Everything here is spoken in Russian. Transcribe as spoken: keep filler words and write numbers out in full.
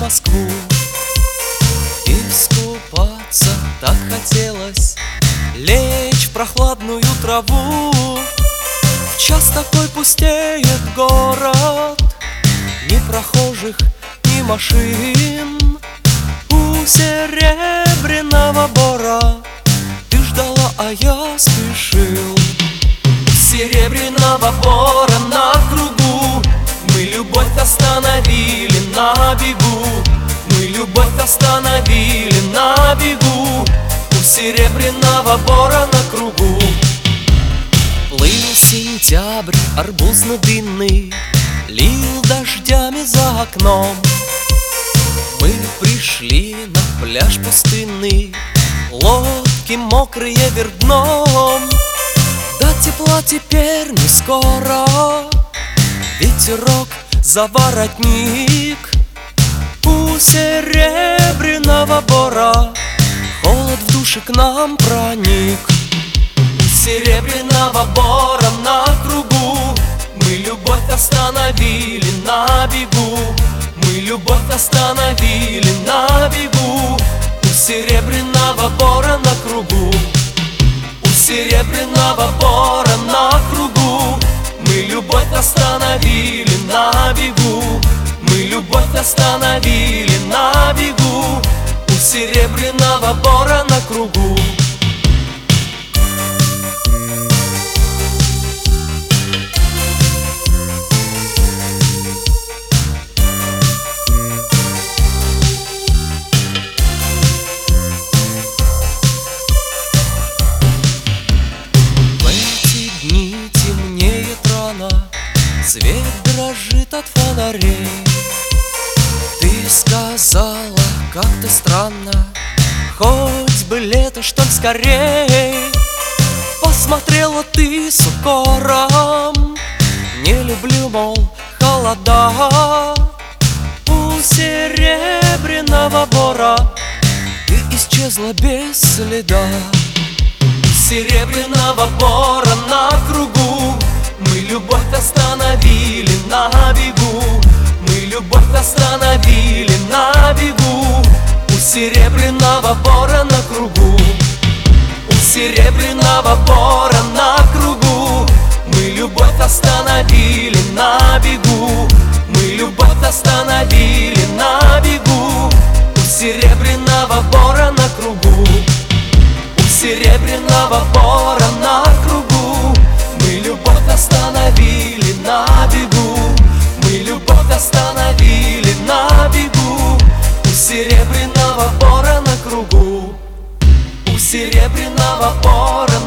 Москву. И искупаться так хотелось, лечь в прохладную траву. В час такой пустеет город, ни прохожих, ни машин. У Серебряного Бора ты ждала, а я спешил. У Серебряного Бора на кругу мы любовь остановили на бегу. Мы любовь остановили на бегу. У Серебряного Бора на кругу. Плыл сентябрь арбузно-дынный, лил дождями за окном. Мы пришли на пляж пустынный, лодки мокрые вверх дном. До тепла теперь не скоро, ветерок за воротник. У Серебряного Бора холод в душе к нам проник. У Серебряного Бора на кругу мы любовь остановили на бегу. Мы любовь остановили на бегу. У Серебряного Бора на кругу. У Серебряного Бора на кругу мы любовь остановили на бегу. Мы любовь остановили на бегу. У Серебряного Бора на кругу. Свет дрожит от фонарей. Ты сказала как-то странно: хоть бы лето, что ли, скорей. Посмотрела ты с укором: не люблю, мол, холода. У Серебряного Бора ты исчезла без следа. У Серебряного Бора на кругу мы любовь остановили на бегу. Мы любовь остановили на бегу. У Серебряного Бора на кругу. У Серебряного Бора на кругу мы любовь остановили на бегу. Мы любовь остановили на бегу. У Серебряного Бора на кругу. У Серебряного Бора на кругу мы любовь остановили на бегу. Мы любовь остановили на бегу. У Серебряного Бора на кругу. У Серебряного Бора